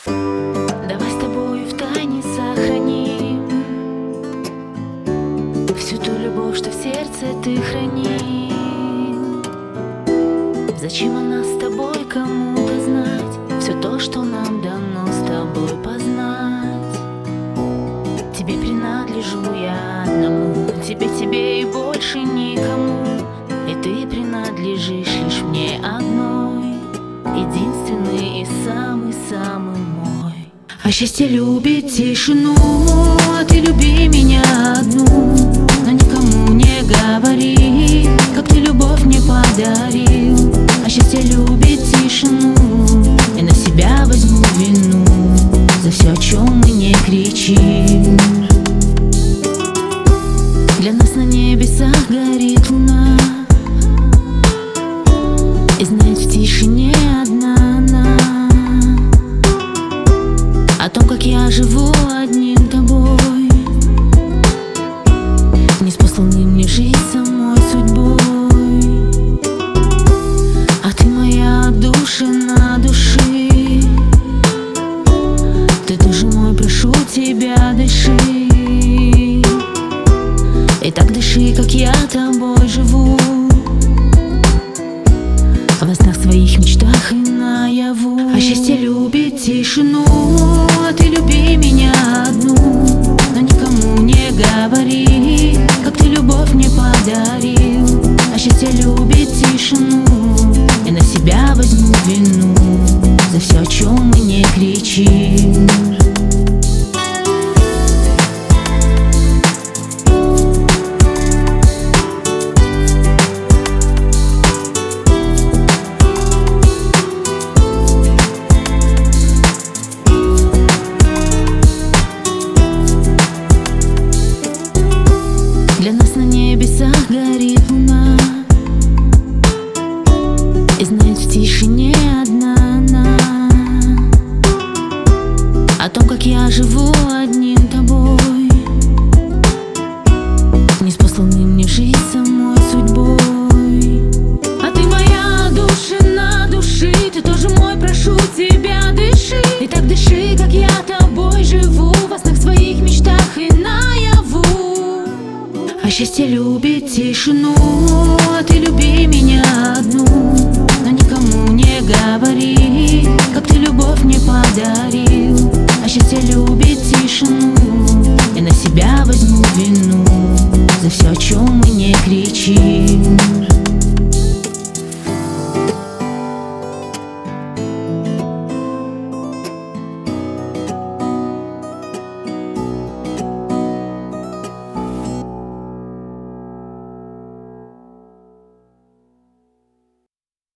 Давай с тобою втайне сохраним всю ту любовь, что в сердце ты хранил. Зачем она с тобой кому-то знать все то, что нам дано с тобой познать? Тебе принадлежу я одному, тебе и больше никому. И ты принадлежишь лишь мне одной, единственный и самый-самый мой. А счастье любит тишину, а ты люби меня одну. Но никому не говори, как ты любовь мне подарил. А счастье любит тишину, и на себя возьму вину за все, о чем мы не кричим. Для нас на небесах горит луна, и знает в тишине одна она о том, как я живу одним тобой, неспосланной мне жизнь самой судьбой. А ты моя отдушина души, ты тоже мой, прошу тебя, дыши. И так дыши, как я тобой живу, во снах, своих мечтах и наяву. А счастье любит тишину, а ты люби меня одну. Но никому не говори, как ты любовь мне подарил. А счастье любит тишину, и на себя возьму вину за все, о чем мы не кричим. Для нас на небесах горит луна, и знает в тишине одна она о том, как я живу одним тобой, неспосланной мне жизнь самой судьбой. А ты моя отдушина души, ты тоже мой, прошу тебя, дыши. И так дыши, как я тобой живу, во снах, своих мечтах и наяву. А счастье любит тишину, а ты люби меня одну. Но никому не говори,